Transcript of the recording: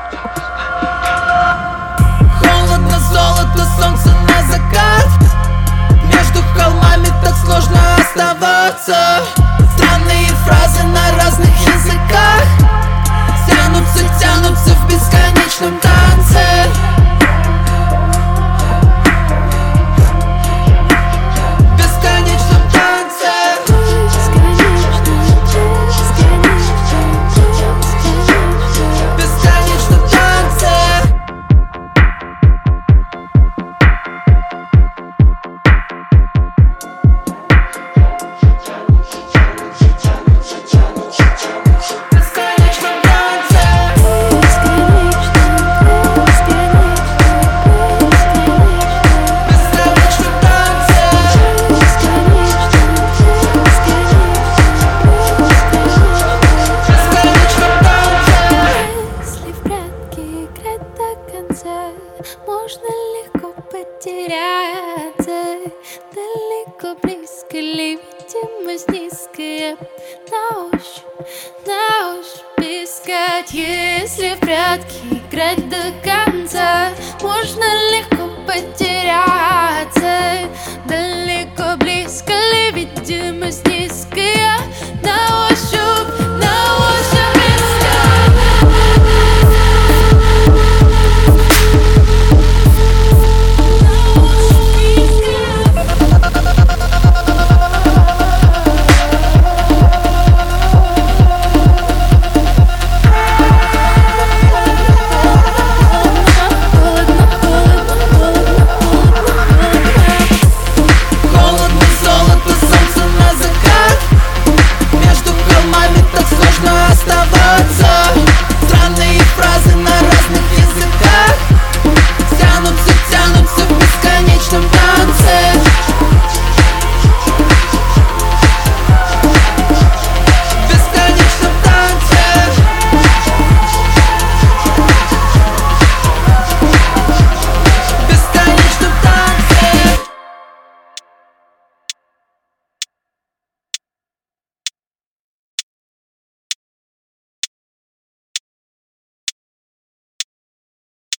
Холодно, золото, солнце на закат. Между холмами так сложно оставаться. Странные фразы на разных языках тянутся в бесконечном танце. Можно легко потеряться, далеко, близко ли видимость низкая, на ощупь искать. Если в прятки играть до конца, можно легко потеряться, далеко, близко ли видимость низкая, на ощупь.